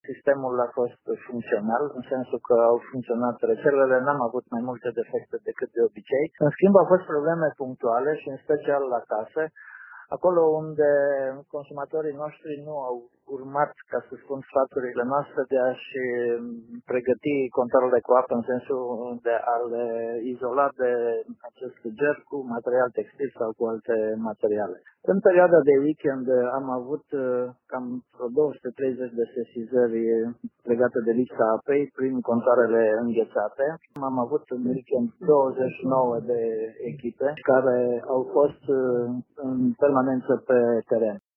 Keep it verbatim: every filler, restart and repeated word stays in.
sistemul a fost funcțional, în sensul că au funcționat rețelele, n-am avut mai multe defecte decât de obicei. În schimb, au fost probleme punctuale și în special la case, acolo unde consumatorii noștri nu au urmat, ca să spun, sfaturile noastre de a-și pregăti containere cu apă în sensul de a le izola de acest ger cu material textil sau cu alte materiale. În perioada de weekend am avut cam două sute treizeci de sesizări legate de lipsa apei prin contoarele înghețate. Am avut în weekend douăzeci și nouă de echipe care au fost în permanență pe teren.